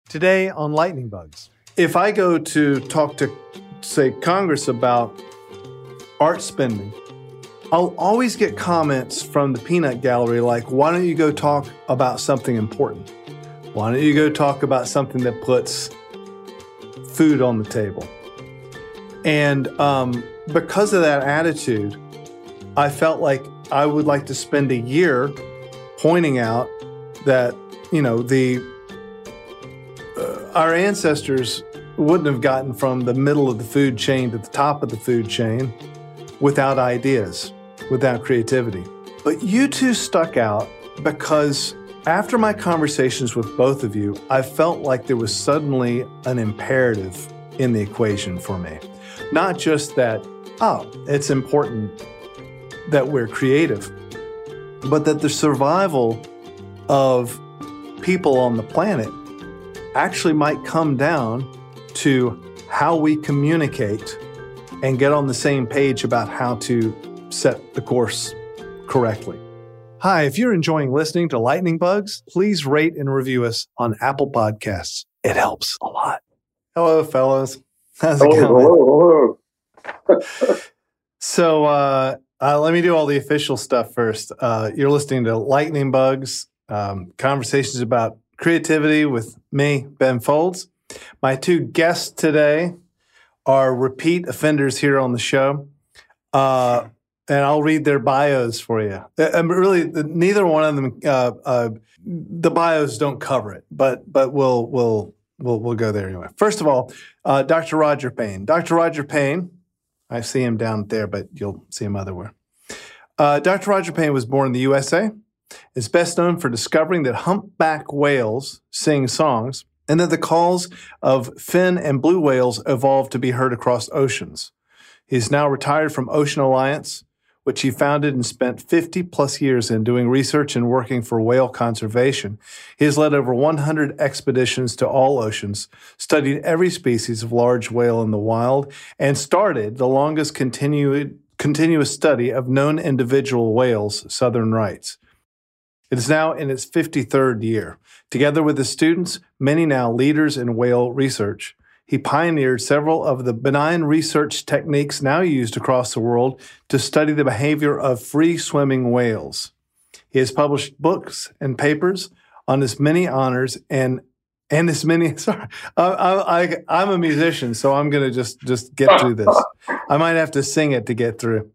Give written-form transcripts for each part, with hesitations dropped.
Today on Lightning Bugs. If I go to talk to, say, Congress about art spending, I'll always get comments from the peanut gallery like, why don't you go talk about something important? Why don't you go talk about something that puts food on the table? And because of that attitude, I felt like I would like to spend a year pointing out that, our ancestors wouldn't have gotten from the middle of the food chain to the top of the food chain without ideas, without creativity. But you two stuck out because after my conversations with both of you, I felt like there was suddenly an imperative in the equation for me. Not just that, it's important that we're creative, but that the survival of people on the planet actually might come down to how we communicate and get on the same page about how to set the course correctly. Hi, if you're enjoying listening to Lightning Bugs, please rate and review us on Apple Podcasts. It helps a lot. Hello, fellows. How's it going? Hello. So let me do all the official stuff first. You're listening to Lightning Bugs, conversations about creativity with me, Ben Folds. My two guests today are repeat offenders here on the show. And I'll read their bios for you. Really, neither one of them, the bios don't cover it, but we'll go there anyway. First of all, Dr. Roger Payne. Dr. Roger Payne, I see him down there, but you'll see him otherwhere. Dr. Roger Payne was born in the USA. Is best known for discovering that humpback whales sing songs and that the calls of fin and blue whales evolved to be heard across oceans. He is now retired from Ocean Alliance, which he founded and spent 50 plus years in doing research and working for whale conservation. He has led over 100 expeditions to all oceans, studied every species of large whale in the wild, and started the longest continuous study of known individual whales, southern rights. It is now in its 53rd year. Together with his students, many now leaders in whale research, he pioneered several of the benign research techniques now used across the world to study the behavior of free-swimming whales. He has published books and papers on his many honors and his many. Sorry, I'm a musician, so I'm going to just get through this. I might have to sing it to get through.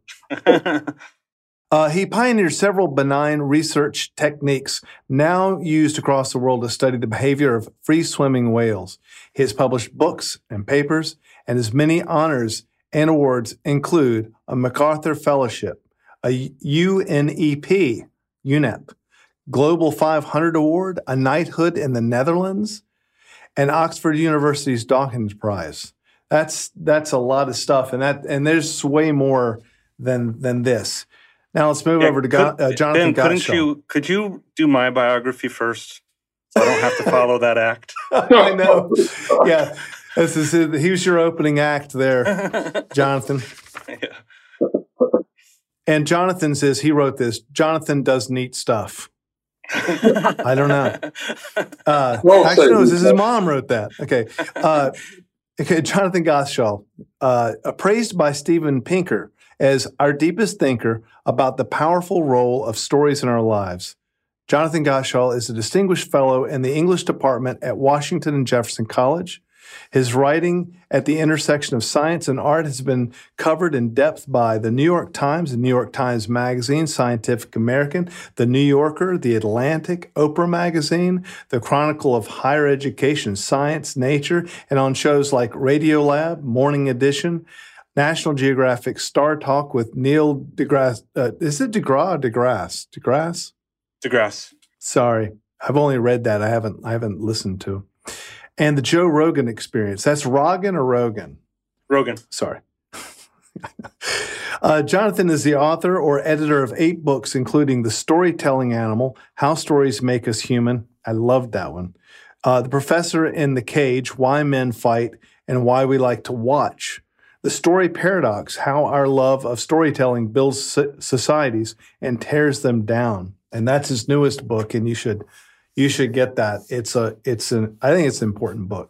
He pioneered several benign research techniques now used across the world to study the behavior of free-swimming whales. He has published books and papers, and his many honors and awards include a MacArthur Fellowship, a UNEP, Global 500 Award, a knighthood in the Netherlands, and Oxford University's Dawkins Prize. That's a lot of stuff, and there's way more than this. Now let's move over to Jonathan Gottschall. Could you do my biography first, so I don't have to follow that act? I know. Yeah, he was your opening act there, Jonathan. Yeah. And Jonathan says he wrote this. Jonathan does neat stuff. I don't know. Actually, no, his mom wrote that. Okay. Jonathan Gottschall, appraised by Steven Pinker as our deepest thinker about the powerful role of stories in our lives. Jonathan Gottschall is a distinguished fellow in the English department at Washington and Jefferson College. His writing at the intersection of science and art has been covered in depth by the New York Times, the New York Times Magazine, Scientific American, the New Yorker, the Atlantic, Oprah Magazine, the Chronicle of Higher Education, Science, Nature, and on shows like Radiolab, Morning Edition, National Geographic, Star Talk with Neil deGrasse. Is it deGrasse? DeGrasse. Sorry, I've only read that. I haven't listened to. And the Joe Rogan Experience. That's Rogan or Rogan? Rogan. Sorry. Jonathan is the author or editor of 8 books, including The Storytelling Animal, How Stories Make Us Human. I loved that one. The Professor in the Cage, Why Men Fight and Why We Like to Watch. The Story Paradox, How Our Love of Storytelling Builds Societies and Tears Them Down. And that's his newest book, and you should You should get that. I think it's an important book.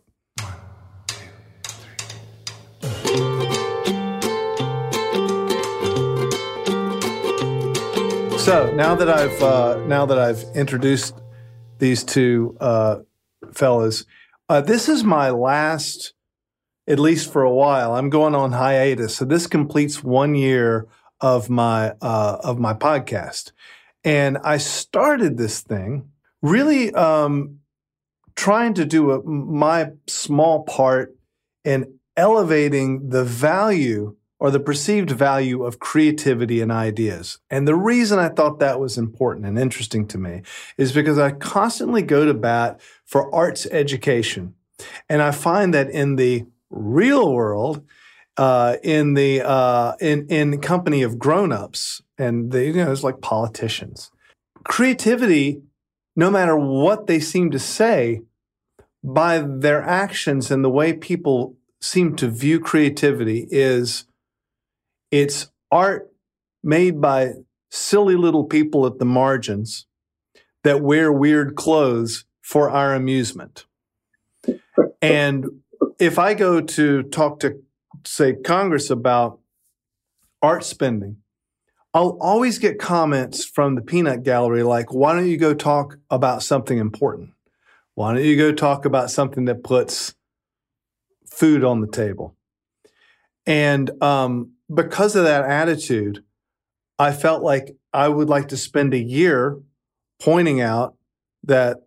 So now that I've introduced these two fellas, this is my last, at least for a while. I'm going on hiatus, so this completes 1 year of my podcast, and I started this thing really trying to do my small part in elevating the value or the perceived value of creativity and ideas. And the reason I thought that was important and interesting to me is because I constantly go to bat for arts education. And I find that in the real world, in company of grown-ups, and it's like politicians, creativity, no matter what they seem to say, by their actions and the way people seem to view creativity it's art made by silly little people at the margins that wear weird clothes for our amusement. And if I go to talk to, say, Congress about art spending, I'll always get comments from the peanut gallery like, why don't you go talk about something important? Why don't you go talk about something that puts food on the table? And because of that attitude, I felt like I would like to spend a year pointing out that,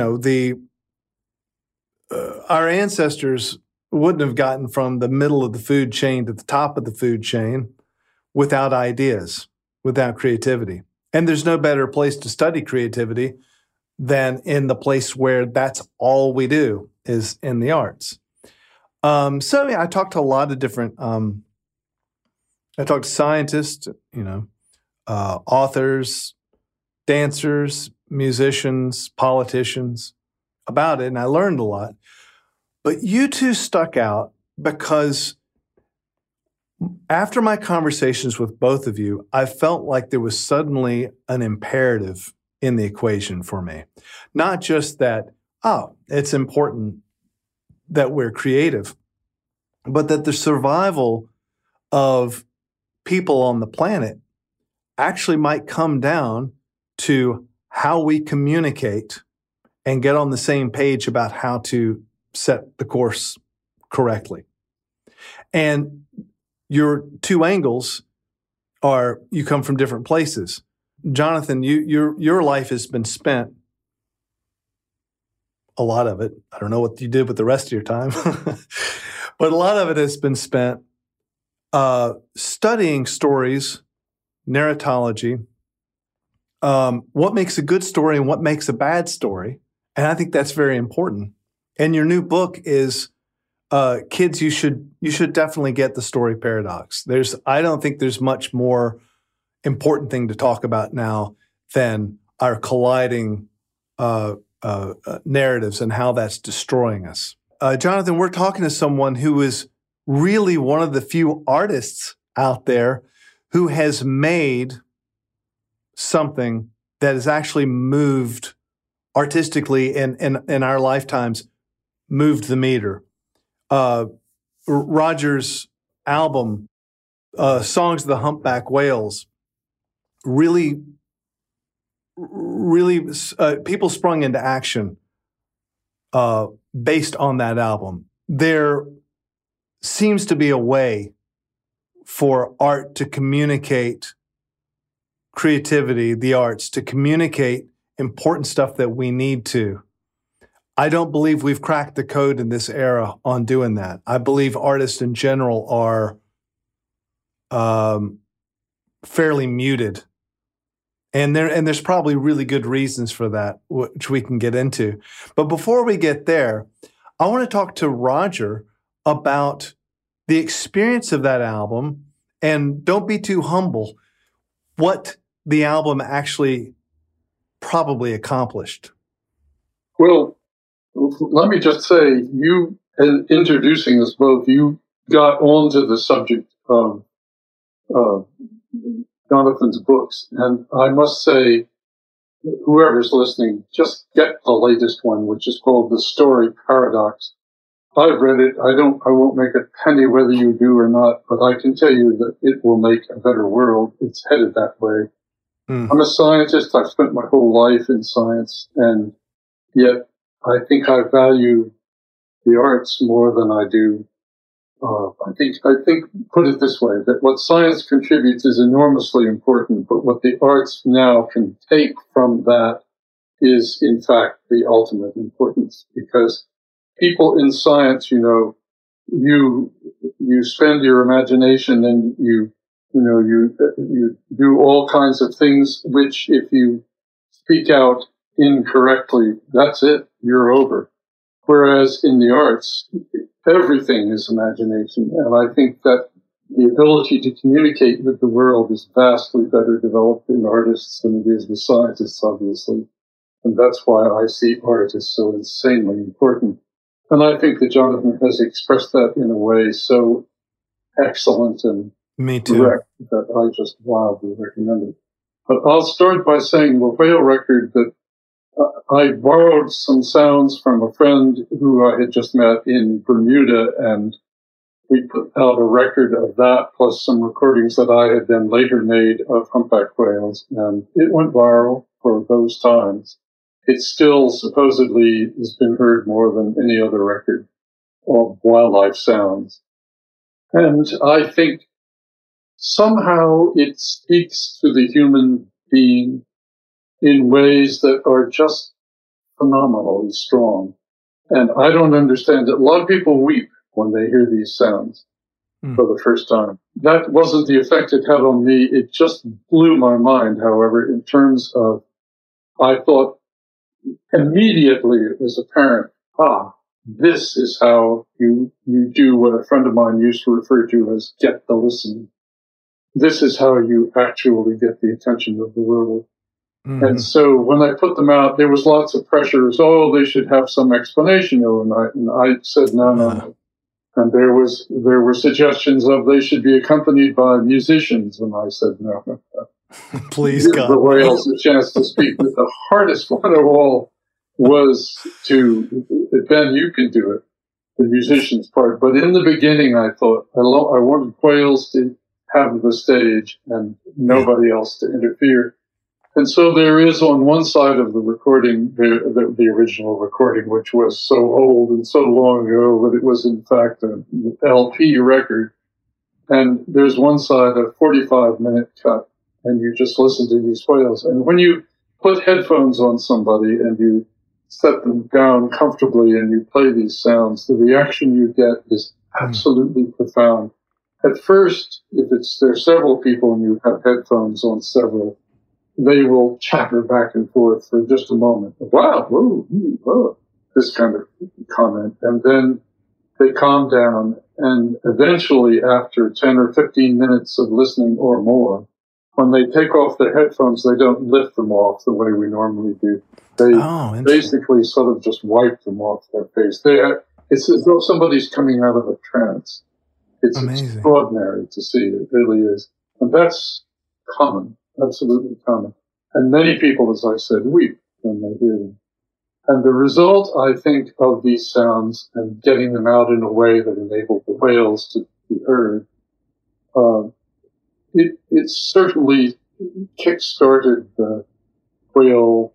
our ancestors wouldn't have gotten from the middle of the food chain to the top of the food chain without ideas, without creativity. And there's no better place to study creativity than in the place where that's all we do is in the arts. I talked to a lot of different, I talked to scientists, authors, dancers, musicians, politicians about it, and I learned a lot. But you two stuck out because after my conversations with both of you, I felt like there was suddenly an imperative in the equation for me. Not just that, it's important that we're creative, but that the survival of people on the planet actually might come down to how we communicate and get on the same page about how to set the course correctly. And your two angles are, you come from different places. Jonathan, your life has been spent, a lot of it, I don't know what you did with the rest of your time, but a lot of it has been spent studying stories, narratology, what makes a good story and what makes a bad story. And I think that's very important. And your new book is, kids, you should definitely get The Story Paradox. I don't think there's much more important thing to talk about now than our colliding narratives and how that's destroying us. Jonathan, we're talking to someone who is really one of the few artists out there who has made something that has actually moved artistically in our lifetimes, moved the meter. Roger's album, Songs of the Humpback Whales, really people sprung into action based on that album. There seems to be a way for art to communicate creativity, the arts, to communicate important stuff that we need to. I don't believe we've cracked the code in this era on doing that. I believe artists in general are fairly muted. And there's probably really good reasons for that, which we can get into. But before we get there, I want to talk to Roger about the experience of that album, and don't be too humble, what the album actually probably accomplished. Well, let me just say, you, in introducing us both, you got onto the subject of Jonathan's books. And I must say whoever's listening, just get the latest one, which is called The Story Paradox. I've read it. I won't make a penny whether you do or not, but I can tell you that it will make a better world. It's headed that way. I'm a scientist. I've spent my whole life in science, and yet I think I value the arts more than I do. I think, put it this way, that what science contributes is enormously important, but what the arts now can take from that is, in fact, the ultimate importance, because people in science, you spend your imagination and you do all kinds of things, which if you speak out incorrectly, that's it, you're over. Whereas in the arts, everything is imagination. And I think that the ability to communicate with the world is vastly better developed in artists than it is with scientists, obviously. And that's why I see art as so insanely important. And I think that Jonathan has expressed that in a way so excellent and Me too. direct that I just wildly recommend it. But I'll start by saying the whale record that I borrowed some sounds from a friend who I had just met in Bermuda, and we put out a record of that plus some recordings that I had then later made of humpback whales, and it went viral for those times. It still supposedly has been heard more than any other record of wildlife sounds. And I think somehow it speaks to the human being in ways that are just phenomenally strong. And I don't understand it. A lot of people weep when they hear these sounds for the first time. That wasn't the effect it had on me. It just blew my mind, however, in terms of, I thought immediately it was apparent, this is how you do what a friend of mine used to refer to as get the listen. This is how you actually get the attention of the world. And so when I put them out, there was lots of pressure. They should have some explanation overnight. And I said, no. And there were suggestions of they should be accompanied by musicians. And I said, no. Please, Give God. the whales a chance to speak. But the hardest one of all was Ben, you can do it, the musicians part. But in the beginning, I thought, I wanted whales to have the stage and nobody else to interfere. And so there is on one side of the recording, the original recording, which was so old and so long ago that it was in fact an LP record. And there's one side, a 45-minute cut, and you just listen to these whales. And when you put headphones on somebody and you set them down comfortably and you play these sounds, the reaction you get is absolutely profound. At first, if there's several people and you have headphones on several, they will chatter back and forth for just a moment. Wow, whoa, this kind of comment. And then they calm down. And eventually, after 10 or 15 minutes of listening or more, when they take off their headphones, they don't lift them off the way we normally do. They basically sort of just wipe them off their face. It's as though somebody's coming out of a trance. It's amazing. Extraordinary to see. It really is. And that's common. Absolutely common. And many people, as I said, weep when they hear them. And the result, I think, of these sounds and getting them out in a way that enabled the whales to be heard, it certainly kick-started the whale,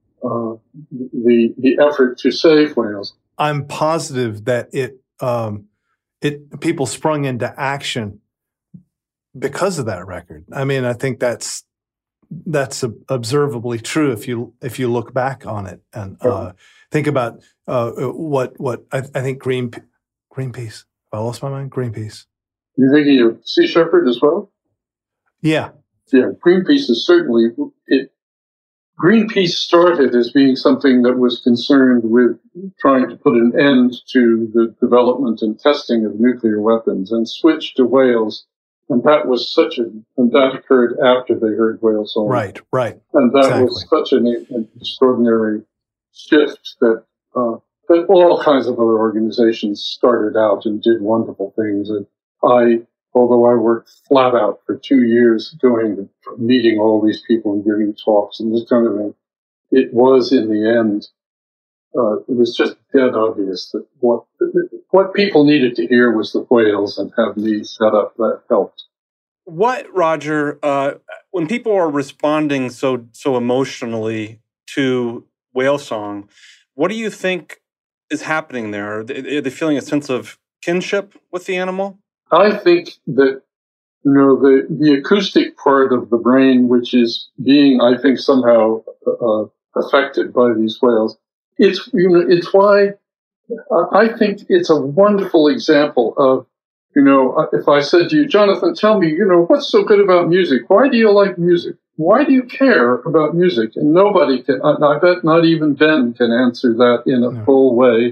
the effort to save whales. I'm positive that people sprung into action because of that record. I mean, I think that's observably true if you look back on it and think about what I think Greenpeace. I lost my mind. Greenpeace. You're thinking of Sea Shepherd as well? Yeah. Greenpeace is certainly it. Greenpeace started as being something that was concerned with trying to put an end to the development and testing of nuclear weapons, and switched to whales. And that was and that occurred after they heard whale song. Right. And that was such an extraordinary shift that all kinds of other organizations started out and did wonderful things. And although I worked flat out for 2 years meeting all these people and giving talks and this kind of thing, it was in the end, it was just dead obvious that what people needed to hear was the whales, and have me set up that helped. What, Roger, when people are responding so emotionally to whale song, what do you think is happening there? Are they feeling a sense of kinship with the animal? I think that the acoustic part of the brain, which is being, I think, somehow affected by these whales, it's why I think it's a wonderful example of, if I said to you, Jonathan, tell me, what's so good about music? Why do you like music? Why do you care about music? And nobody can, I bet not even Ben can answer that in a full way.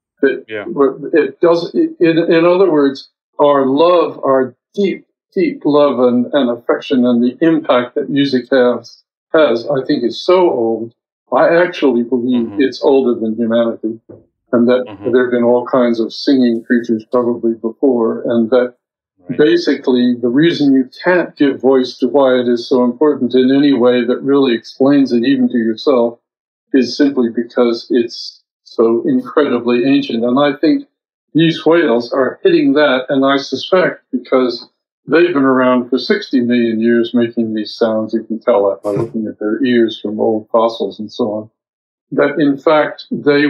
It does. In other words, our deep love and affection, and the impact that music has, I think, is so old. I actually believe it's older than humanity, and that there have been all kinds of singing creatures probably before, and that basically the reason you can't give voice to why it is so important in any way that really explains it even to yourself is simply because it's so incredibly ancient. And I think these whales are hitting that, and I suspect because they've been around for 60 million years making these sounds, you can tell that by looking at their ears from old fossils and so on, that in fact they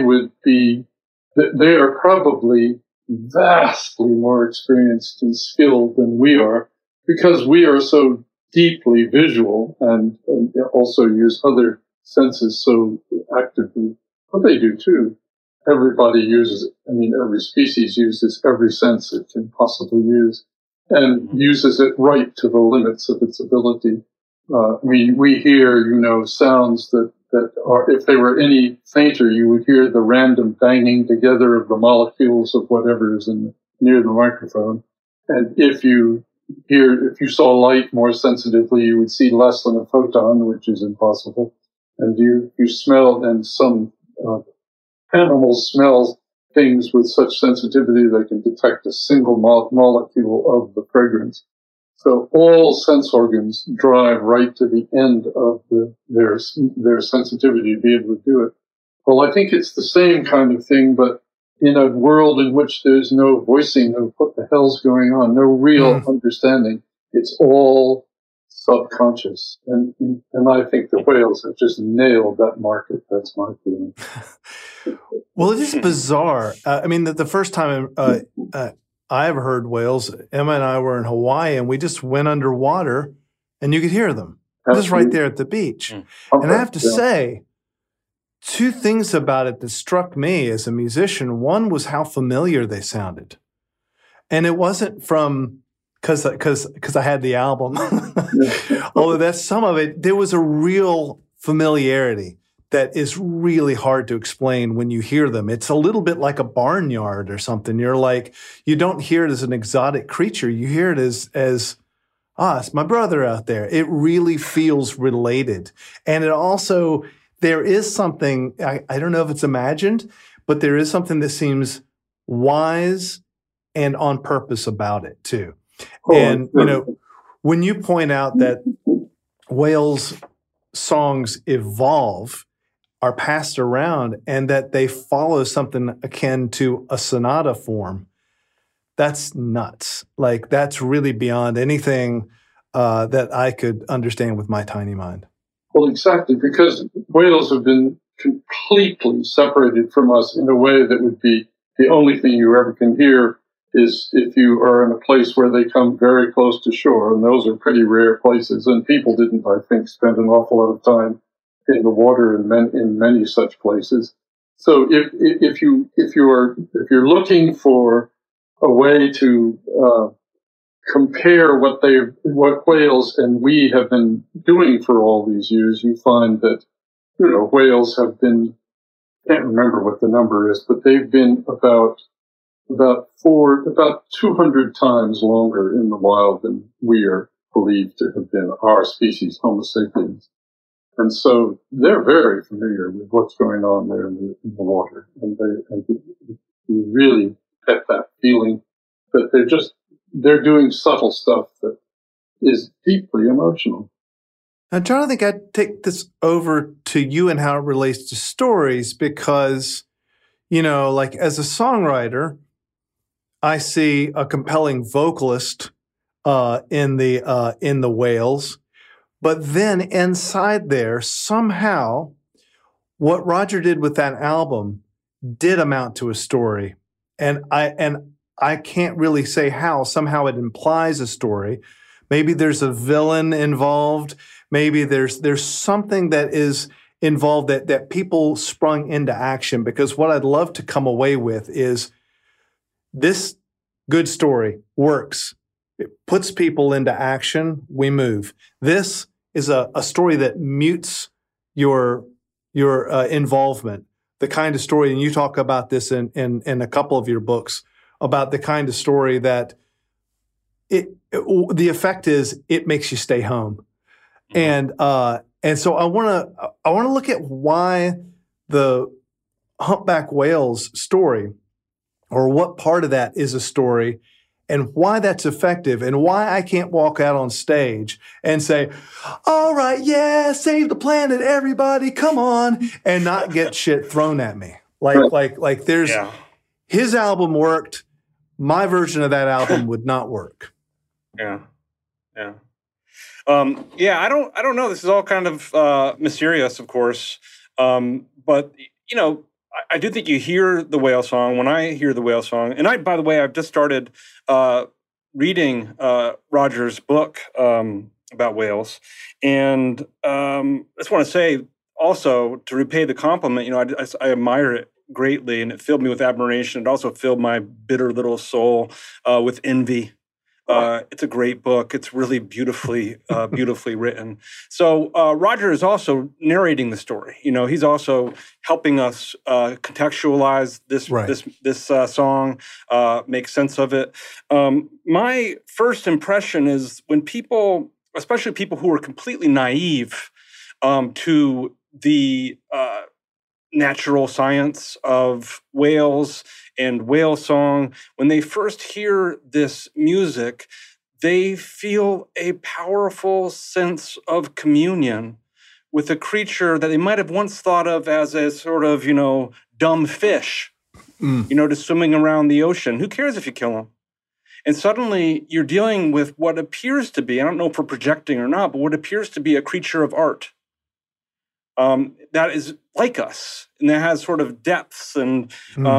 are probably vastly more experienced and skilled than we are, because we are so deeply visual and also use other senses so actively. But they do too. Everybody uses it. I mean, every species uses every sense it can possibly use, and uses it right to the limits of its ability. We hear, sounds that are, if they were any fainter, you would hear the random banging together of the molecules of whatever is near the microphone. And if you saw light more sensitively, you would see less than a photon, which is impossible. And you smell, and some animals smell things with such sensitivity they can detect a single molecule of the fragrance. So all sense organs drive right to the end of their sensitivity to be able to do it. Well, I think it's the same kind of thing, but in a world in which there's no voicing of what the hell's going on, no real understanding. It's all subconscious. And I think the whales have just nailed that market. That's my feeling. Well, it is bizarre. The first time I ever heard whales, Emma and I were in Hawaii, and we just went underwater, and you could hear them just right there at the beach. And I have to say, two things about it that struck me as a musician. One was how familiar they sounded. And it wasn't from because I had the album. Although that's some of it, there was a real familiarity that is really hard to explain when you hear them. It's a little bit like a barnyard or something. You're like, you don't hear it as an exotic creature. You hear it as it's my brother out there. It really feels related. And it also, there is something, I don't know if it's imagined, but there is something that seems wise and on purpose about it too. And, when you point out that whales' songs evolve, are passed around, and that they follow something akin to a sonata form, that's nuts. Like, that's really beyond anything that I could understand with my tiny mind. Well, exactly, because whales have been completely separated from us in a way that would be the only thing you ever can hear is if you are in a place where they come very close to shore, and those are pretty rare places, and people didn't, I think, spend an awful lot of time in the water in many such places. So if you're looking for a way to compare what whales and we have been doing for all these years, you find that whales have been, can't remember what the number is, but they've been about 200 times longer in the wild than we are believed to have been, our species, Homo sapiens. And so they're very familiar with what's going on there in the water. And you really get that feeling that they're doing subtle stuff that is deeply emotional. Now, John, I think I'd take this over to you and how it relates to stories because, like as a songwriter, I see a compelling vocalist in the Whales, but then inside there, somehow, what Roger did with that album did amount to a story, and I can't really say how. Somehow it implies a story. Maybe there's a villain involved. Maybe there's something that is involved that people sprung into action. Because what I'd love to come away with is this good story works. It puts people into action. We move. This is a story that mutes your involvement. The kind of story, and you talk about this in a couple of your books, about the kind of story that the effect is it makes you stay home. And so I want to look at why the humpback whale's story, or what part of that is a story, and why that's effective, and why I can't walk out on stage and say, "All right, yeah, save the planet, everybody, come on," and not get shit thrown at me. Like there's his album worked, my version of that album would not work. Yeah. I don't know. This is all kind of mysterious, of course. But I do think you hear the whale song. When I hear the whale song, and by the way, I've just started reading Roger's book about whales, and I just want to say also, to repay the compliment, I admire it greatly, and it filled me with admiration. It also filled my bitter little soul with envy. It's a great book. It's really beautifully written. So Roger is also narrating the story. He's also helping us contextualize this song, make sense of it. My first impression is when people, especially people who are completely naive to the natural science of whales and whale song, when they first hear this music, they feel a powerful sense of communion with a creature that they might have once thought of as a sort of, dumb fish, just swimming around the ocean. Who cares if you kill him? And suddenly you're dealing with what appears to be, I don't know if we're projecting or not, but what appears to be a creature of art. That is like us, and that has sort of depths and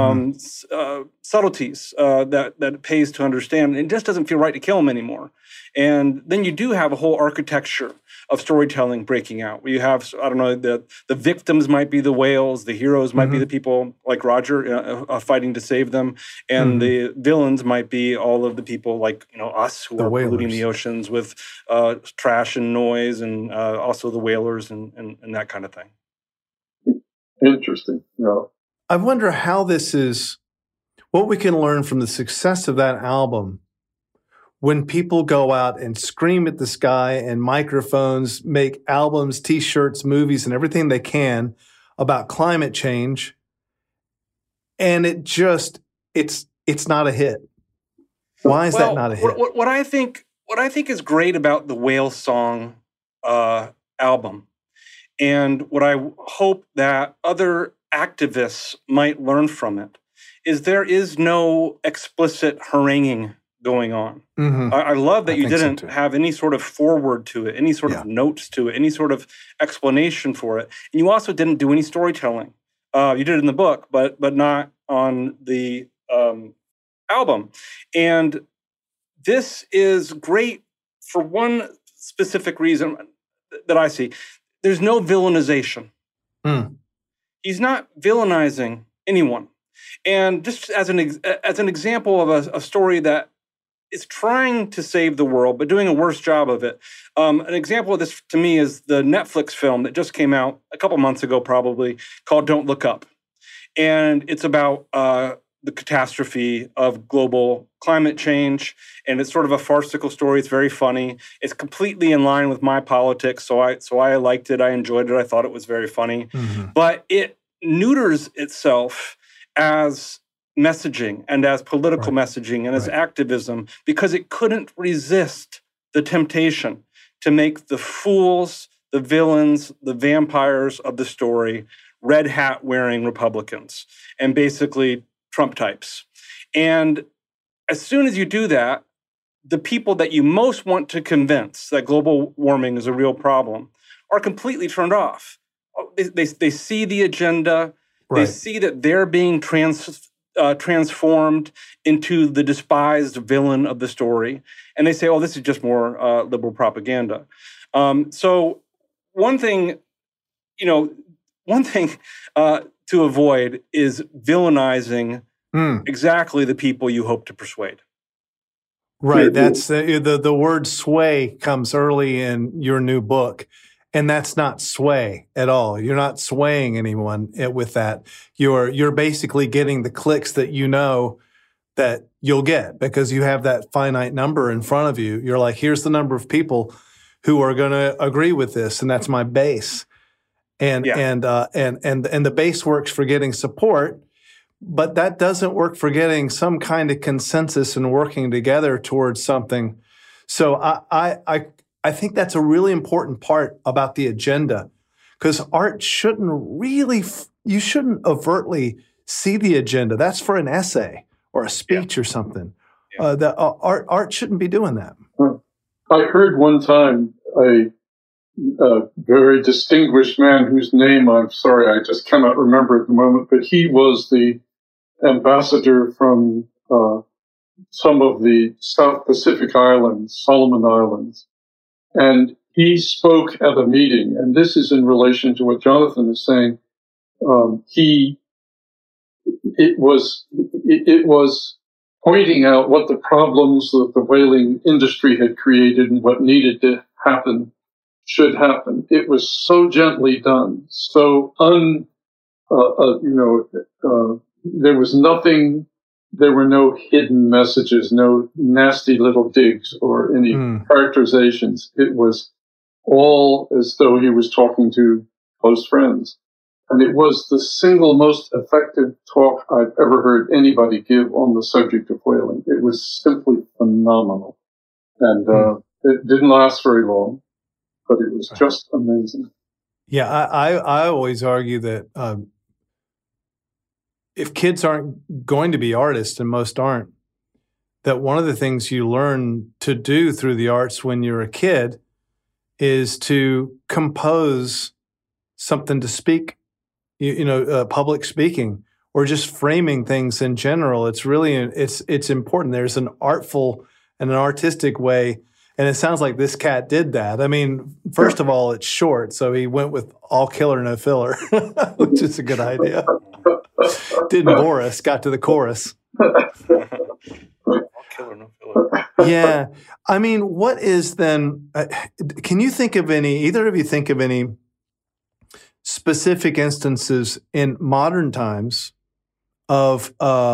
subtleties that it pays to understand. It just doesn't feel right to kill them anymore. And then you do have a whole architecture of storytelling breaking out. Where you have, I don't know, the victims might be the whales, the heroes might be the people like Roger fighting to save them, and the villains might be all of the people like us who are polluting the oceans with trash and noise, and also the whalers and that kind of thing. Interesting. I wonder how this is, what we can learn from the success of that album when people go out and scream at the sky and microphones, make albums, T-shirts, movies, and everything they can about climate change, and it's not a hit. Why is that not a hit? What I think is great about the Whale Song album, and what I hope that other activists might learn from it, is there is no explicit haranguing going on. I love that you didn't have any sort of foreword to it, any sort of notes to it, any sort of explanation for it. And you also didn't do any storytelling. You did it in the book, but not on the album. And this is great for one specific reason that I see. There's no villainization. He's not villainizing anyone. And just as an example of a story that is trying to save the world, but doing a worse job of it. An example of this to me is the Netflix film that just came out a couple months ago, probably, called Don't Look Up. And it's about the catastrophe of global climate change. And it's sort of a farcical story. It's very funny. It's completely in line with my politics. So I liked it. I enjoyed it. I thought it was very funny. But it neuters itself as messaging and as political messaging and as activism because it couldn't resist the temptation to make the fools, the the villains, the vampires of the story, red hat wearing Republicans, and basically Trump types. And as soon as you do that, the people that you most want to convince that global warming is a real problem are completely turned off. They see the agenda. They see that they're being transformed into the despised villain of the story. And they say, oh, this is just more liberal propaganda. So one thing to avoid is villainizing exactly the people you hope to persuade. Right. That's the word sway comes early in your new book. And that's not sway at all. You're not swaying anyone with that. You're basically getting the clicks that you know that you'll get because you have that finite number in front of you. You're like, here's the number of people who are going to agree with this, and that's my base. And the base works for getting support, but that doesn't work for getting some kind of consensus and working together towards something. So I think that's a really important part about the agenda, because art shouldn't really, you shouldn't overtly see the agenda. That's for an essay or a speech or something. Art shouldn't be doing that. I heard one time a very distinguished man whose name, I'm sorry, I just cannot remember at the moment, but he was the ambassador from some of the South Pacific Islands, Solomon Islands. And he spoke at a meeting, and this is in relation to what Jonathan is saying. It was pointing out what the problems that the whaling industry had created and what needed to happen should happen. It was so gently done, so there was nothing. There were no hidden messages, no nasty little digs or any characterizations. It was all as though he was talking to close friends. And it was the single most effective talk I've ever heard anybody give on the subject of whaling. It was simply phenomenal. And it didn't last very long, but it was just amazing. Yeah, I always argue that if kids aren't going to be artists, and most aren't, that one of the things you learn to do through the arts when you're a kid is to compose something to speak, public speaking or just framing things in general. It's really, it's important. There's an artful and an artistic way. And it sounds like this cat did that. I mean, first of all, it's short. So he went with all killer, no filler, which is a good idea. Didn't bore us, got to the chorus. All killer, no filler. Yeah. I mean, what is then, can you think of either of you think of any specific instances in modern times of,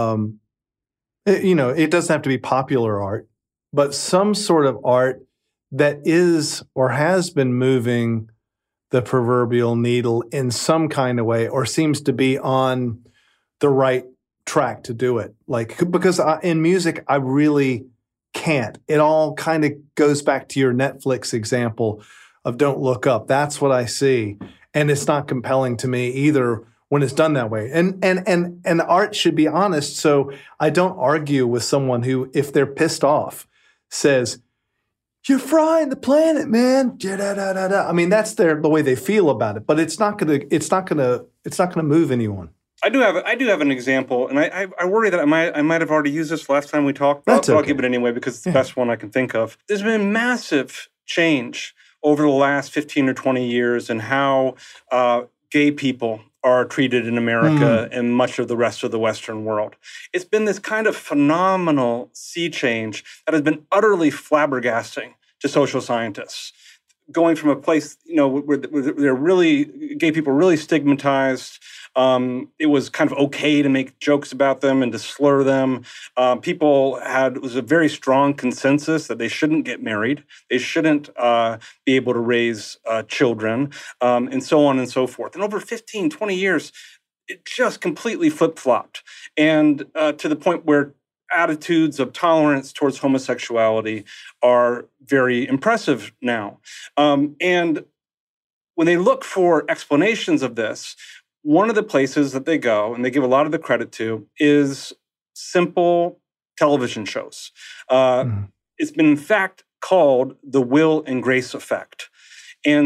it doesn't have to be popular art, but some sort of art that is or has been moving the proverbial needle in some kind of way, or seems to be on the right track to do it? Like, because in music, I really can't. It all kind of goes back to your Netflix example of Don't Look Up. That's what I see. And it's not compelling to me either when it's done that way. And art should be honest. So I don't argue with someone who, if they're pissed off, says, "You're frying the planet, man." I mean, that's the way they feel about it. But it's not gonna move anyone. I do have an example, and I worry that I might have already used this last time we talked. That's but okay. I'll give it anyway because it's the best one I can think of. There's been massive change over the last 15 or 20 years in how gay people are treated in America and much of the rest of the Western world. It's been this kind of phenomenal sea change that has been utterly flabbergasting to social scientists. Going from a place, where they're really, gay people really stigmatized. It was kind of okay to make jokes about them and to slur them. It was a very strong consensus that they shouldn't get married. They shouldn't be able to raise children, and so on and so forth. And over 15, 20 years, it just completely flip-flopped. And to the point where attitudes of tolerance towards homosexuality are very impressive now. And when they look for explanations of this, one of the places that they go, and they give a lot of the credit to, is simple television shows. It's been, in fact, called the Will and Grace effect. And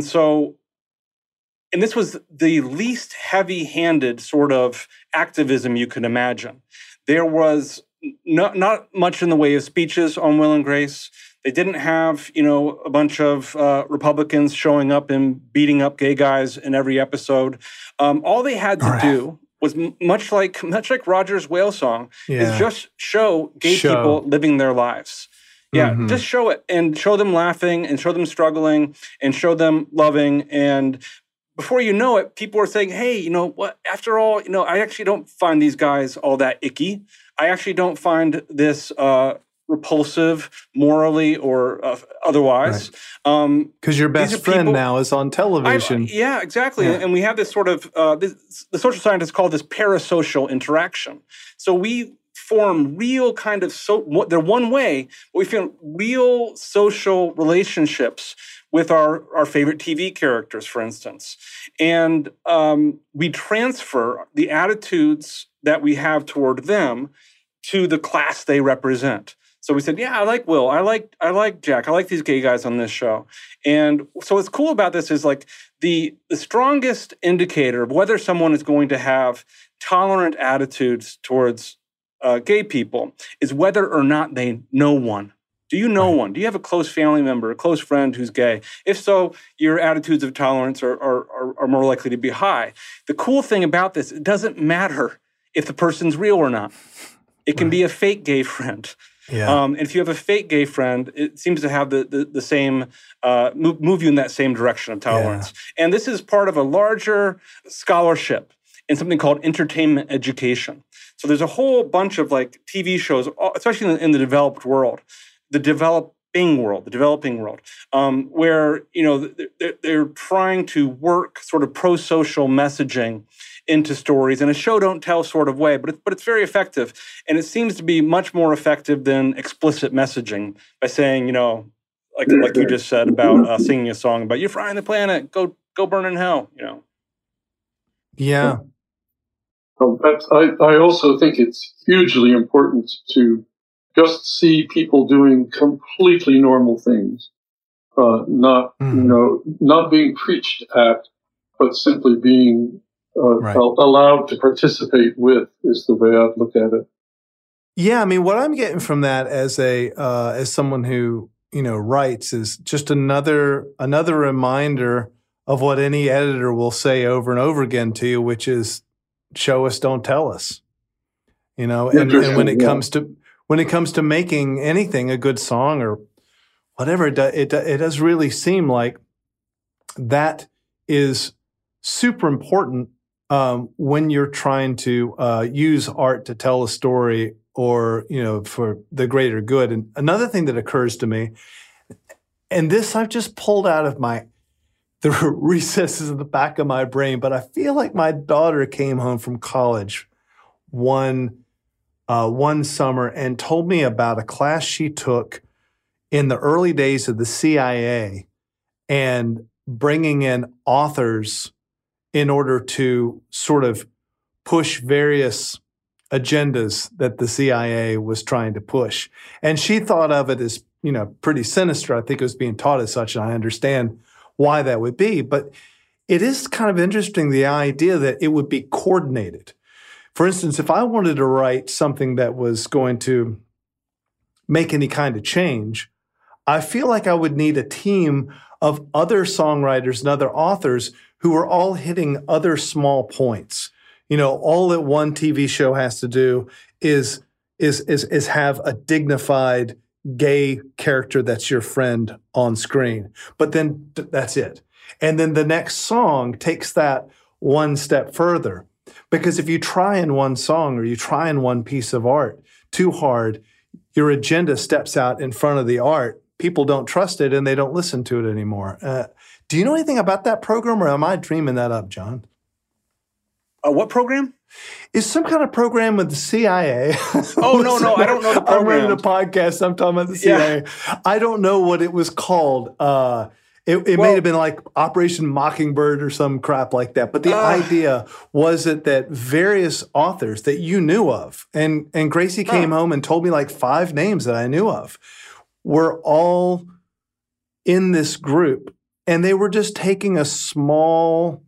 this was the least heavy-handed sort of activism you could imagine. There was not much in the way of speeches on Will and Grace. They didn't have, a bunch of Republicans showing up and beating up gay guys in every episode. All they had to do was much like Roger's Whale Song, is just show gay people living their lives. Yeah, just show it and show them laughing and show them struggling and show them loving. And before you know it, people are saying, hey, you know what? After all, I actually don't find these guys all that icky. I actually don't find this repulsive morally or otherwise. Because your best friend now is on television. Yeah, exactly. Yeah. And we have this sort of, the social scientists call this parasocial interaction. So we form real kind of, they're one way, but we form real social relationships with our favorite TV characters, for instance. And we transfer the attitudes that we have toward them to the class they represent. So we said, yeah, I like Will. I like Jack. I like these gay guys on this show. And so what's cool about this is like the strongest indicator of whether someone is going to have tolerant attitudes towards gay people is whether or not they know one. Do you know one? Do you have a close family member, a close friend who's gay? If so, your attitudes of tolerance are more likely to be high. The cool thing about this, it doesn't matter if the person's real or not. It can be a fake gay friend. Yeah. And if you have a fake gay friend, it seems to have the same, move you in that same direction of tolerance. Yeah. And this is part of a larger scholarship in something called entertainment education. So there's a whole bunch of like TV shows, especially in the developed world, the developing world, where, they're trying to work sort of pro-social messaging into stories in a show don't tell sort of way, but it's very effective. And it seems to be much more effective than explicit messaging by saying, like you just said about singing a song about you're frying the planet, go burn in hell, Yeah. I also think it's hugely important to just see people doing completely normal things, not being preached at, but simply being allowed to participate with is the way I'd look at it. Yeah, I mean, what I'm getting from that as someone who writes is just another reminder of what any editor will say over and over again to you, which is show us, don't tell us. And when it comes to making anything a good song or whatever, it does really seem like that is super important when you're trying to use art to tell a story or, for the greater good. And another thing that occurs to me, and this I've just pulled out of the recesses of the back of my brain, but I feel like my daughter came home from college one summer and told me about a class she took in the early days of the CIA and bringing in authors in order to sort of push various agendas that the CIA was trying to push. And she thought of it as, pretty sinister. I think it was being taught as such, and I understand why that would be. But it is kind of interesting, the idea that it would be coordinated. For instance, if I wanted to write something that was going to make any kind of change, I feel like I would need a team of other songwriters and other authors who are all hitting other small points. All that one TV show has to do is have a dignified gay character that's your friend on screen. But then that's it. And then the next song takes that one step further. Because if you try in one song or you try in one piece of art too hard, your agenda steps out in front of the art. People don't trust it and they don't listen to it anymore. Do you know anything about that program, or am I dreaming that up, John? What program? Is some kind of program with the CIA. Oh, no, I don't know the program. I'm running a podcast. I'm talking about the CIA. Yeah. I don't know what it was called. It may have been like Operation Mockingbird or some crap like that. But the idea was that various authors that you knew of, and Gracie came home and told me like 5 names that I knew of, were all in this group. And they were just taking a small,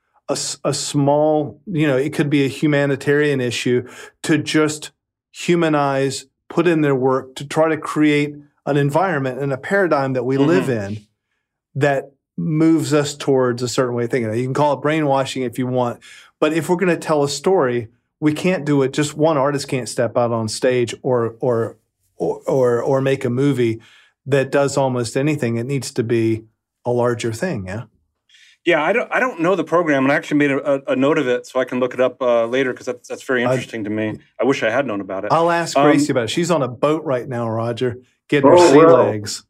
it could be a humanitarian issue, to just humanize, put in their work to try to create an environment and a paradigm that we live in that moves us towards a certain way of thinking. You can call it brainwashing if you want, but if we're going to tell a story, we can't do it. Just one artist can't step out on stage or make a movie that does almost anything. It needs to be a larger thing. Yeah. Yeah, I don't know the program, and I actually made a note of it so I can look it up later because that's very interesting to me. I wish I had known about it. I'll ask Gracie about it. She's on a boat right now, Roger, getting her sea legs.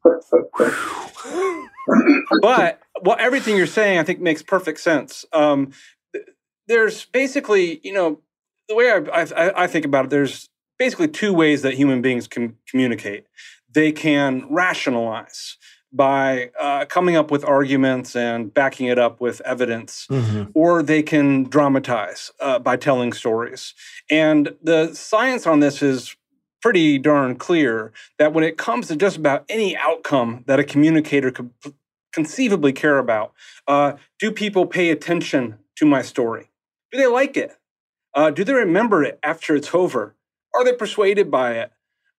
But everything you're saying, I think, makes perfect sense. There's basically, the way I think about it, there's basically 2 ways that human beings can communicate. They can rationalize by coming up with arguments and backing it up with evidence, or they can dramatize by telling stories. And the science on this is pretty darn clear that when it comes to just about any outcome that a communicator could conceivably care about, do people pay attention to my story? Do they like it? Do they remember it after it's over? Are they persuaded by it?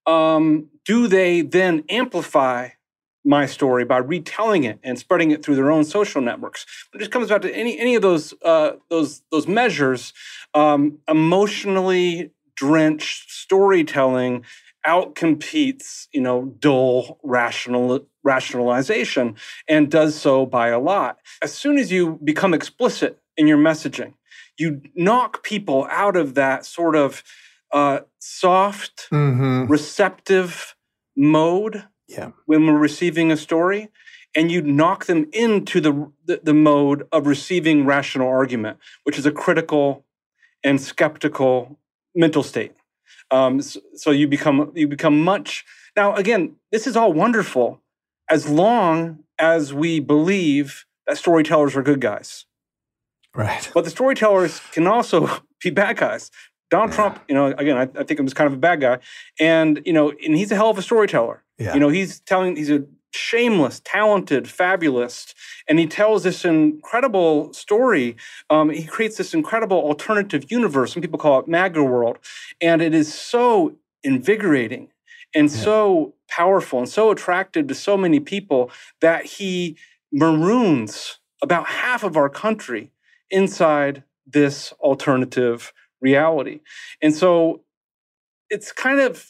Do they then amplify my story by retelling it and spreading it through their own social networks? When it just comes back to any of those measures, emotionally drenched storytelling outcompetes, dull rationalization, and does so by a lot. As soon as you become explicit in your messaging, you knock people out of that sort of soft, receptive mode when we're receiving a story, and you knock them into the mode of receiving rational argument, which is a critical and skeptical mental state. So you become much. Now, again, this is all wonderful as long as we believe that storytellers are good guys. Right. But the storytellers can also be bad guys. Donald Trump, again, I think he was kind of a bad guy, and he's a hell of a storyteller. Yeah. He's a shameless, talented, fabulous, and he tells this incredible story. He creates this incredible alternative universe. Some people call it MAGA world, and it is so invigorating and so powerful and so attractive to so many people that he maroons about half of our country inside this alternative reality. And so it's kind of,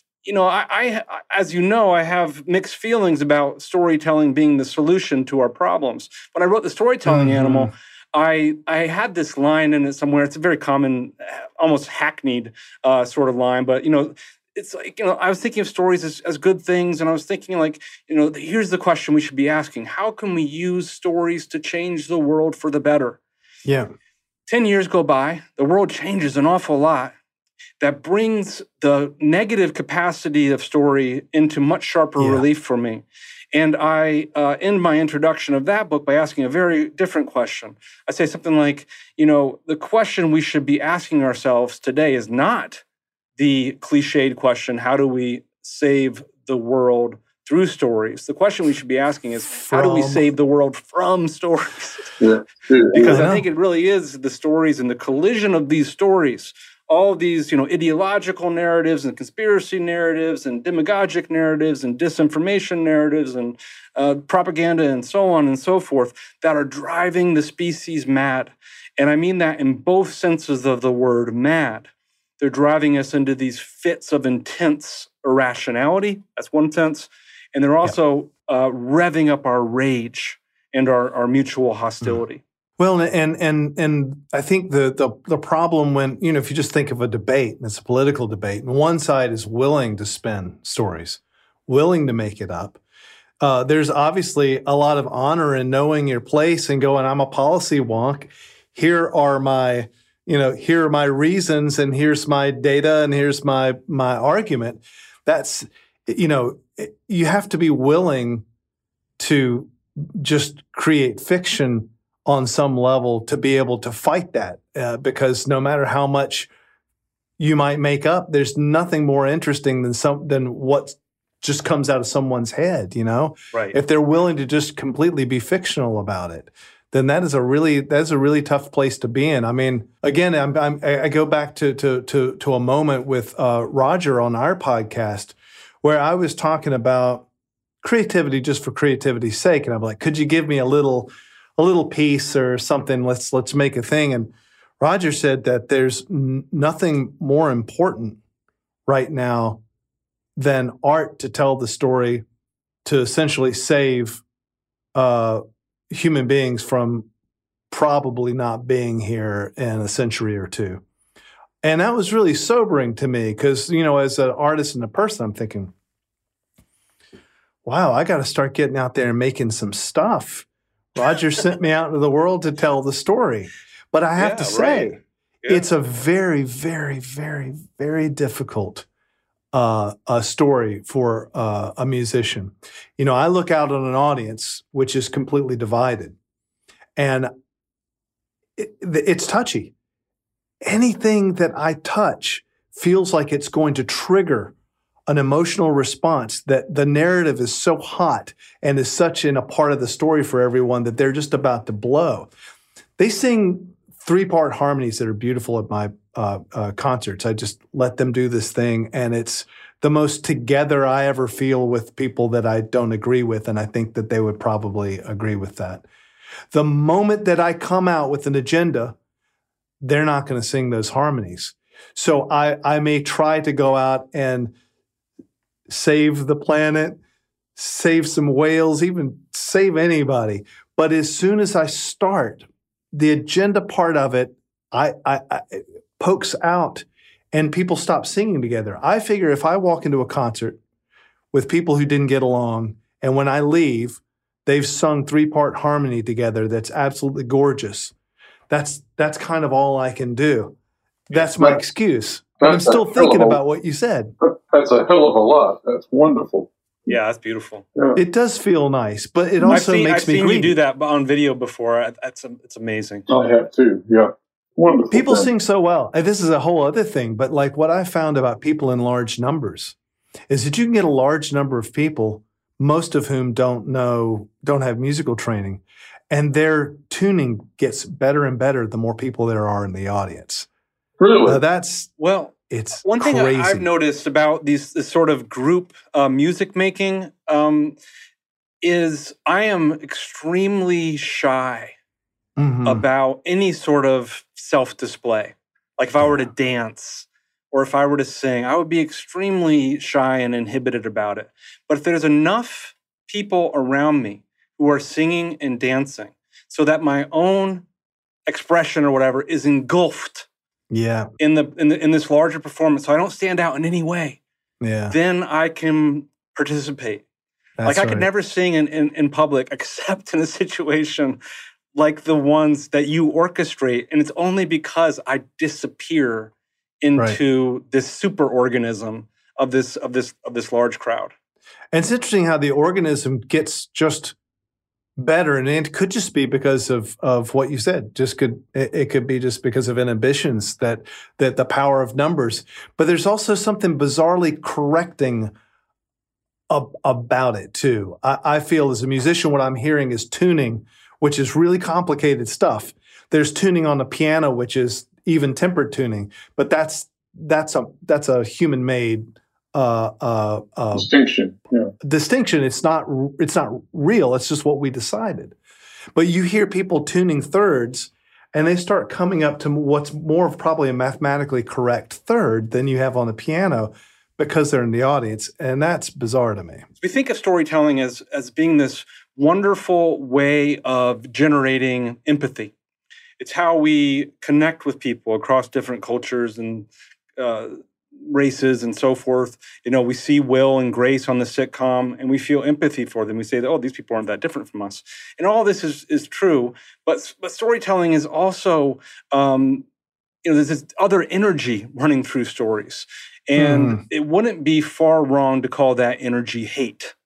I as I have mixed feelings about storytelling being the solution to our problems. When I wrote The Storytelling Animal, I had this line in it somewhere. It's a very common, almost hackneyed sort of line, but it's like, I was thinking of stories as good things, and I was thinking like, here's the question we should be asking: how can we use stories to change the world for the better? Yeah. 10 years go by, the world changes an awful lot. That brings the negative capacity of story into much sharper relief for me. And I end my introduction of that book by asking a very different question. I say something like, the question we should be asking ourselves today is not the cliched question, how do we save the world through stories? The question we should be asking is, how do we save the world from stories? Because I think it really is the stories and the collision of these stories, all these, ideological narratives and conspiracy narratives and demagogic narratives and disinformation narratives and propaganda and so on and so forth that are driving the species mad. And I mean that in both senses of the word mad. They're driving us into these fits of intense irrationality. That's one sense. And they're also revving up our rage and our mutual hostility. Well, and I think the problem when, if you just think of a debate, and it's a political debate, and one side is willing to spin stories, willing to make it up. There's obviously a lot of honor in knowing your place and going, I'm a policy wonk. Here are my reasons, and here's my data, and here's my argument. That's, you have to be willing to just create fiction on some level to be able to fight that, because no matter how much you might make up, there's nothing more interesting than what just comes out of someone's head, you know? Right. If they're willing to just completely be fictional about it, then that's a really tough place to be in. I mean, again, I go back to a moment with Roger on our podcast where I was talking about creativity just for creativity's sake, and I'm like, could you give me a little piece or something? Let's make a thing. And Roger said that there's nothing more important right now than art to tell the story, to essentially save human beings from probably not being here in a century or two. And that was really sobering to me because, you know, as an artist and a person, I'm thinking, wow, I got to start getting out there and making some stuff. Roger sent me out into the world to tell the story. But I have to say, it's a very, very, very, very difficult a story for a musician. You know, I look out on an audience which is completely divided, and it's touchy. Anything that I touch feels like it's going to trigger an emotional response, that the narrative is so hot and is such in a part of the story for everyone that they're just about to blow. They sing 3-part harmonies that are beautiful at my concerts. I just let them do this thing, and it's the most together I ever feel with people that I don't agree with, and I think that they would probably agree with that. The moment that I come out with an agenda, they're not going to sing those harmonies. So I may try to go out and save the planet, save some whales, even save anybody. But as soon as I start, the agenda part of it, I pokes out and people stop singing together. I figure if I walk into a concert with people who didn't get along, and when I leave, they've sung 3-part harmony together that's absolutely gorgeous, that's kind of all I can do. That's my excuse. But I'm still thinking about what you said. That's a hell of a lot. That's wonderful. Yeah, that's beautiful. Yeah. It does feel nice, but it also makes me I've seen greedy. you do that on video before. It's amazing. I have too. Yeah, wonderful. People sing so well. And this is a whole other thing, but like what I found about people in large numbers is that you can get a large number of people, most of whom don't have musical training, and their tuning gets better and better the more people there are in the audience. Really? It's one thing crazy. I've noticed about this sort of group music making is I am extremely shy about any sort of self-display. Like if I were to dance or if I were to sing, I would be extremely shy and inhibited about it. But if there's enough people around me who are singing and dancing so that my own expression or whatever is engulfed in this larger performance, so I don't stand out in any way, then I can participate. Like I could never sing in public except in a situation like the ones that you orchestrate, and it's only because I disappear into this super organism of this large crowd. And it's interesting how the organism gets just better, and it could just be because of what you said. It could be just because of inhibitions, that the power of numbers. But there's also something bizarrely correcting about it too. I feel as a musician, what I'm hearing is tuning, which is really complicated stuff. There's tuning on the piano, which is even tempered tuning, but that's a human made distinction. Yeah. Distinction. It's not real. It's just what we decided. But you hear people tuning thirds, and they start coming up to what's more of probably a mathematically correct third than you have on the piano because they're in the audience, and that's bizarre to me. We think of storytelling as being this wonderful way of generating empathy. It's how we connect with people across different cultures and races and so forth. You know, we see Will and Grace on the sitcom and we feel empathy for them. We say, oh, these people aren't that different from us. And all this is true, but storytelling is also, there's this other energy running through stories. And it wouldn't be far wrong to call that energy hate.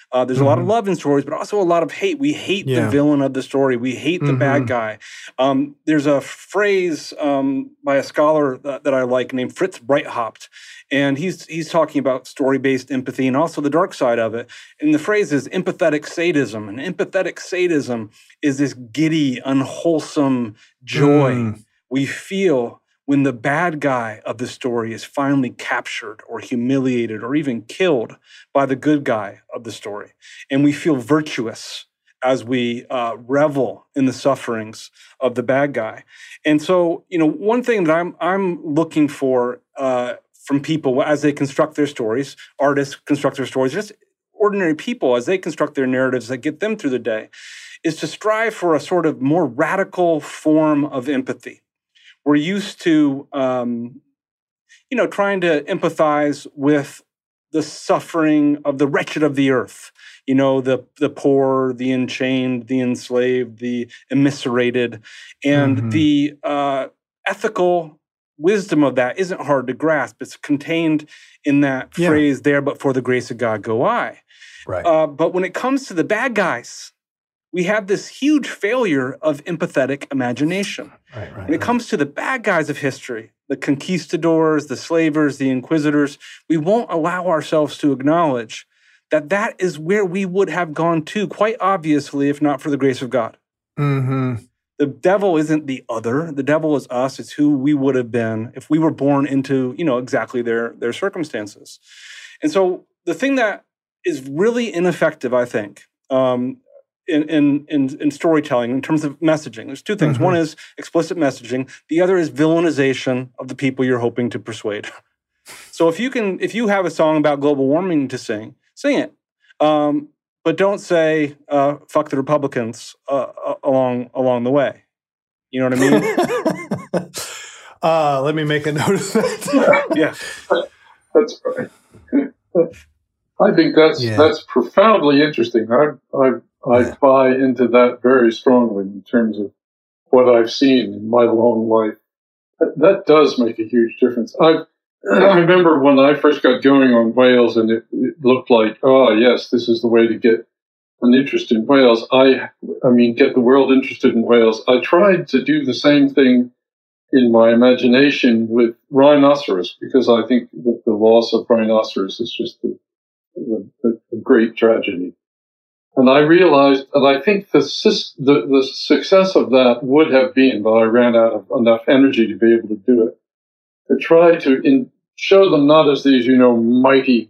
There's a lot of love in stories, but also a lot of hate. We hate the villain of the story. We hate the bad guy. There's a phrase by a scholar that I like named Fritz Breithaupt, and he's talking about story-based empathy and also the dark side of it. And the phrase is empathetic sadism. And empathetic sadism is this giddy, unwholesome joy we feel when the bad guy of the story is finally captured or humiliated or even killed by the good guy of the story. And we feel virtuous as we revel in the sufferings of the bad guy. And so, one thing that I'm looking for from people as they construct their stories, artists construct their stories, just ordinary people as they construct their narratives that get them through the day, is to strive for a sort of more radical form of empathy. We're used to, trying to empathize with the suffering of the wretched of the earth, the poor, the enchained, the enslaved, the immiserated. And the ethical wisdom of that isn't hard to grasp. It's contained in that phrase there, but for the grace of God go I. Right. But when it comes to the bad guys, we have this huge failure of empathetic imagination. Right, when it comes to the bad guys of history, the conquistadors, the slavers, the inquisitors, we won't allow ourselves to acknowledge that is where we would have gone to, quite obviously, if not for the grace of God. The devil isn't the other. The devil is us. It's who we would have been if we were born into, exactly their circumstances. And so the thing that is really ineffective, I think, in storytelling, in terms of messaging, there's two things. One is explicit messaging. The other is villainization of the people you're hoping to persuade. So if you have a song about global warming to sing it. But don't say "fuck the Republicans" along the way. You know what I mean? Let me make a note of that. Yeah, that's right. I think that's profoundly interesting. I buy into that very strongly in terms of what I've seen in my long life. That does make a huge difference. I remember when I first got going on whales, and it looked like, oh yes, this is the way to get an interest in whales. I mean, get the world interested in whales. I tried to do the same thing in my imagination with rhinoceros, because I think that the loss of rhinoceros is just a great tragedy. And I realized that I think the success of that would have been, but I ran out of enough energy to be able to do it, to try to show them not as these, mighty,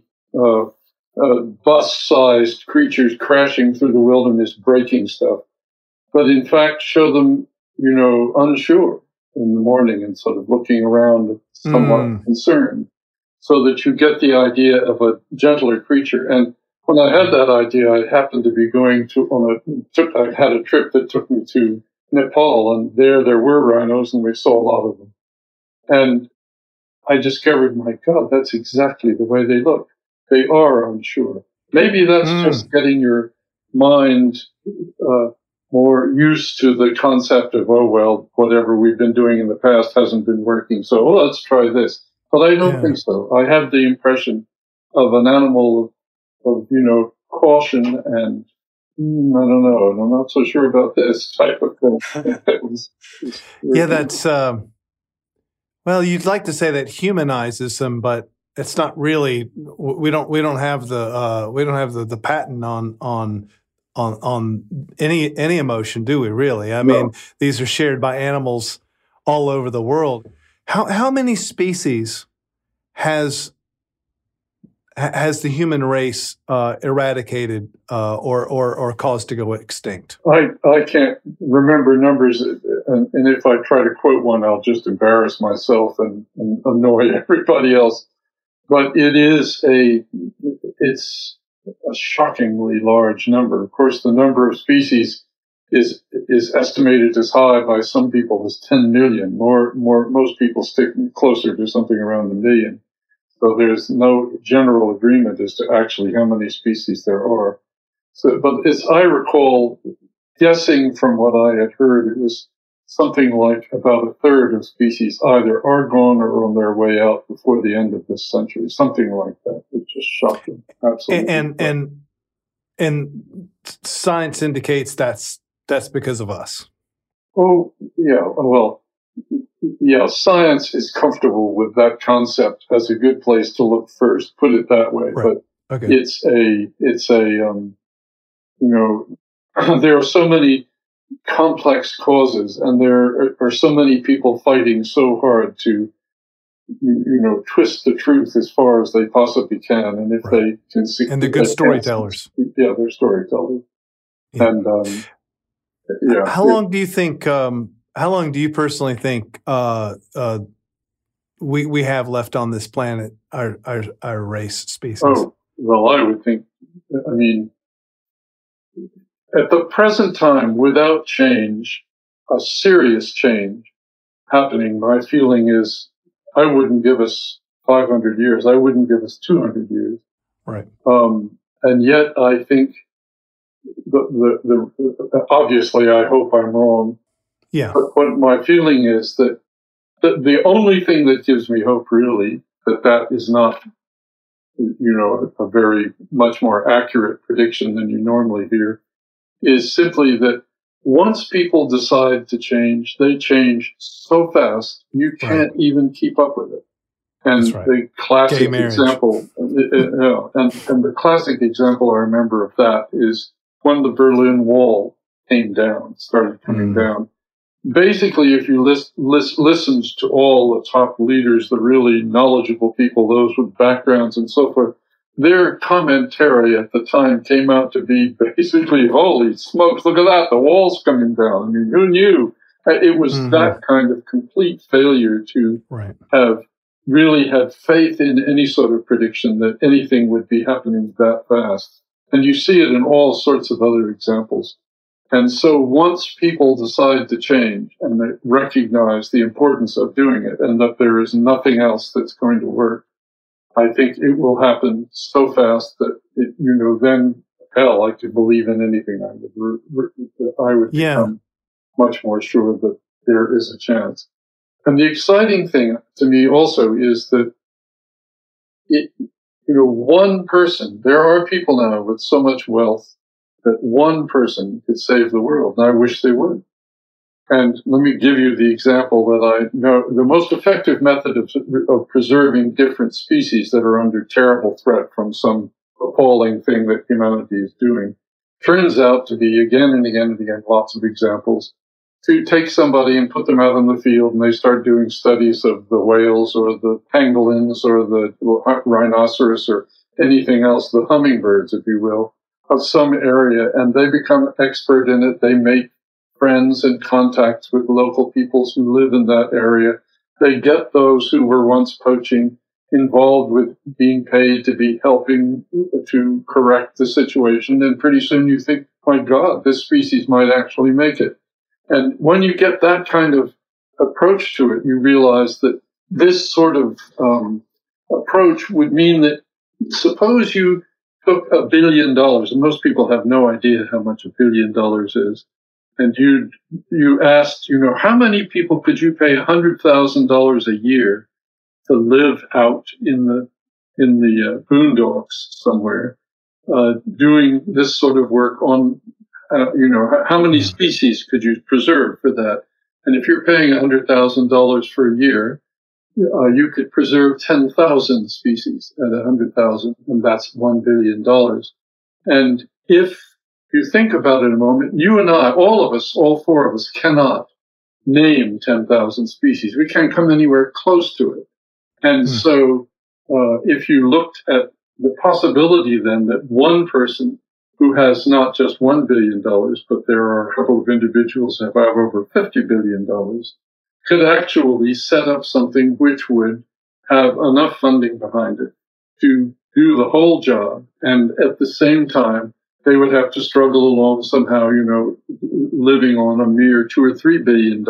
bus-sized creatures crashing through the wilderness, breaking stuff, but in fact show them, unsure in the morning and sort of looking around somewhat concerned, so that you get the idea of a gentler creature. And when I had that idea, I happened to be going I had a trip that took me to Nepal, and there were rhinos, and we saw a lot of them. And I discovered, my God, that's exactly the way they look. They are unsure. Maybe that's just getting your mind more used to the concept of, oh, well, whatever we've been doing in the past hasn't been working, so let's try this. But I don't think so. I have the impression of an animal of caution and, I don't know, and I'm not so sure about this type of thing. That's... Well, you'd like to say that humanizes them, but it's not really. We don't have the patent on any emotion, do we? Really? I mean, these are shared by animals all over the world. How many species has the human race eradicated or caused to go extinct? I can't remember numbers, and if I try to quote one, I'll just embarrass myself and annoy everybody else. But it's a shockingly large number. Of course, the number of species is estimated as high by some people as 10 million. Most people stick closer to something around 1 million. So there's no general agreement as to actually how many species there are. So, but as I recall, guessing from what I had heard, it was something like about a third of species either are gone or on their way out before the end of this century. Something like that. It's just shocking. Absolutely. And science indicates that's because of us. Oh, yeah. Well, yeah, science is comfortable with that concept as a good place to look first, put it that way. Right. But Okay. it's there are so many complex causes, and there are so many people fighting so hard to, twist the truth as far as they possibly can. And if they can see, and they're good storytellers. Yeah, they're storytellers. Yeah. And how long do you think? How long do you personally think we have left on this planet? Our race species. Oh well, I would think. I mean, at the present time, without change, a serious change happening, my feeling is I wouldn't give us 500 years. I wouldn't give us 200 years. Right. And yet, I think obviously, I hope I'm wrong. Yeah. But what my feeling is that the only thing that gives me hope, really, that is not, a very much more accurate prediction than you normally hear, is simply that once people decide to change, they change so fast you can't even keep up with it. And the classic example, and the classic example I remember of that is when the Berlin Wall started coming down. Basically, if you listened to all the top leaders, the really knowledgeable people, those with backgrounds and so forth, their commentary at the time came out to be basically, holy smokes, look at that, the wall's coming down. I mean, who knew? It was that kind of complete failure to have really had faith in any sort of prediction that anything would be happening that fast. And you see it in all sorts of other examples. And so once people decide to change and they recognize the importance of doing it and that there is nothing else that's going to work, I think it will happen so fast that, then, hell, I could believe in anything. I would become much more sure that there is a chance. And the exciting thing to me also is that one person, there are people now with so much wealth that one person could save the world, and I wish they would. And let me give you the example that I know. The most effective method of preserving different species that are under terrible threat from some appalling thing that humanity is doing turns out to be, again and again and again, lots of examples, to take somebody and put them out in the field and they start doing studies of the whales or the pangolins or the rhinoceros or anything else, the hummingbirds, if you will, of some area, and they become expert in it. They make friends and contacts with local peoples who live in that area. They get those who were once poaching involved with being paid to be helping to correct the situation, and pretty soon you think, my God, this species might actually make it. And when you get that kind of approach to it, you realize that this sort of approach would mean that suppose you took $1 billion, and most people have no idea how much $1 billion is, and you asked, how many people could you pay $100,000 a year to live out in the boondocks somewhere, doing this sort of work on, how many species could you preserve for that? And if you're paying $100,000 for a year, you could preserve 10,000 species at 100,000, and that's $1 billion. And if you think about it a moment, you and I, all of us, all four of us, cannot name 10,000 species. We can't come anywhere close to it. And so if you looked at the possibility then that one person who has not just $1 billion, but there are a couple of individuals who have over $50 billion, could actually set up something which would have enough funding behind it to do the whole job. And at the same time, they would have to struggle along somehow, living on a mere $2 or $3 billion.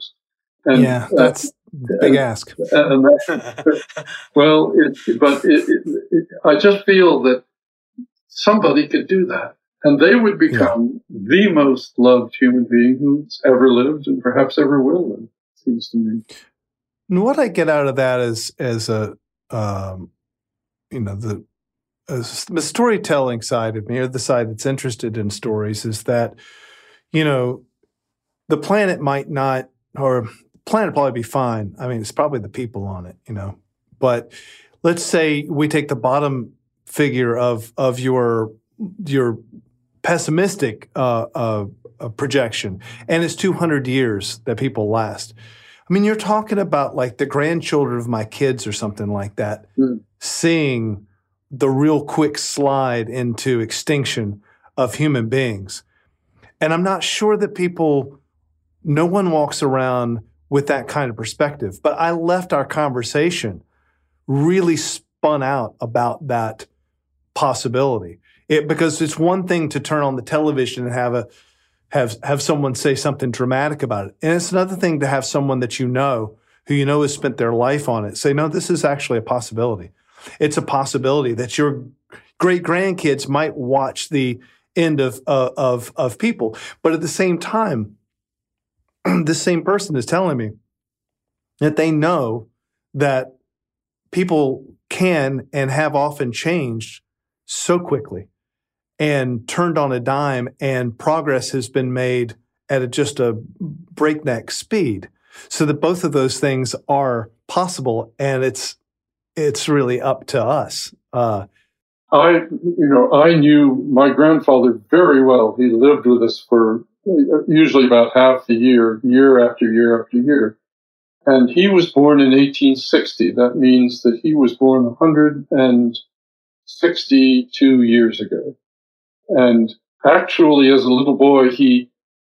And that's big ask. And well, I just feel that somebody could do that, and they would become the most loved human being who's ever lived and perhaps ever will live. Seems to me. And what I get out of that is the storytelling side of me, or the side that's interested in stories, is that, the planet might not, or the planet probably be fine. I mean, it's probably the people on it, But let's say we take the bottom figure of your pessimistic projection, and it's 200 years that people last. I mean, you're talking about like the grandchildren of my kids or something like that, seeing the real quick slide into extinction of human beings. And I'm not sure that no one walks around with that kind of perspective. But I left our conversation really spun out about that possibility. Because it's one thing to turn on the television and have someone say something dramatic about it. And it's another thing to have someone that who has spent their life on it, say, no, this is actually a possibility. It's a possibility that your great-grandkids might watch the end of people. But at the same time, this same person is telling me that they know that people can and have often changed so quickly and turned on a dime, and progress has been made at just a breakneck speed, so that both of those things are possible, and it's really up to us. I knew my grandfather very well. He lived with us for usually about half the year after year after year. And he was born in 1860. That means that he was born 162 years ago. And actually, as a little boy, his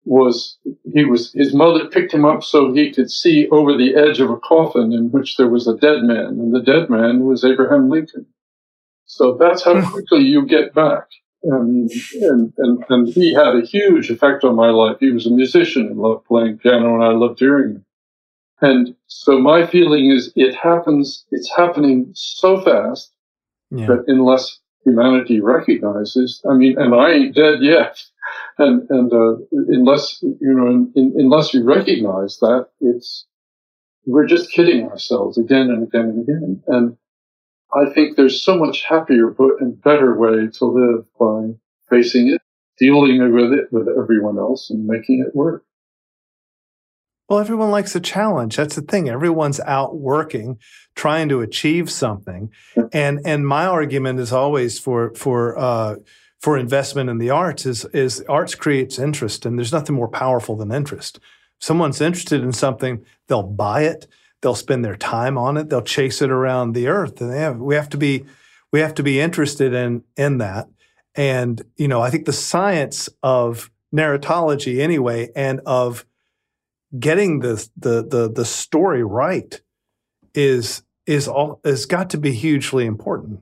mother picked him up so he could see over the edge of a coffin in which there was a dead man, and the dead man was Abraham Lincoln. So that's how quickly you get back. And he had a huge effect on my life. He was a musician and loved playing piano, and I loved hearing him. And so my feeling is it's happening so fast that unless humanity recognizes, and I ain't dead yet, and unless you recognize that, we're just kidding ourselves again and again and again. And I think there's so much happier and better way to live by facing it, dealing with it with everyone else, and making it work. Well, everyone likes a challenge. That's the thing. Everyone's out working, trying to achieve something. And my argument is always for investment in the arts is arts creates interest, and there's nothing more powerful than interest. If someone's interested in something, they'll buy it. They'll spend their time on it. They'll chase it around the earth. And we have to be interested in that. And, I think the science of narratology anyway, and of getting the story right is got to be hugely important.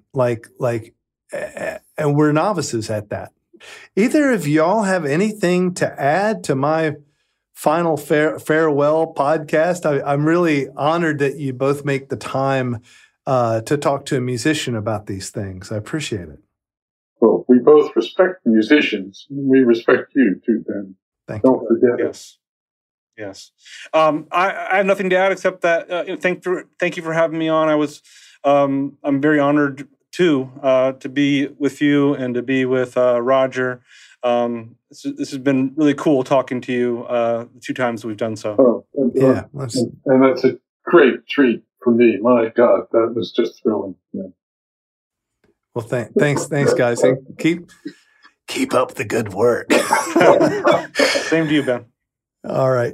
And we're novices at that. Either of y'all have anything to add to my final farewell podcast? I'm really honored that you both make the time to talk to a musician about these things. I appreciate it. Well, we both respect musicians. We respect you too, Ben. Don't forget it. Yes. I have nothing to add except that thank you for having me on. I'm very honored too to be with you and to be with Roger. This has been really cool talking to you the two times we've done so. And that's a great treat for me. My God, that was just thrilling. Yeah. Well, thanks, guys. And keep up the good work. Same to you, Ben. All right.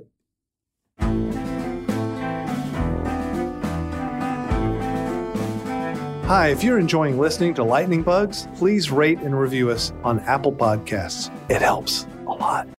Hi, if you're enjoying listening to Lightning Bugs, please rate and review us on Apple Podcasts. It helps a lot.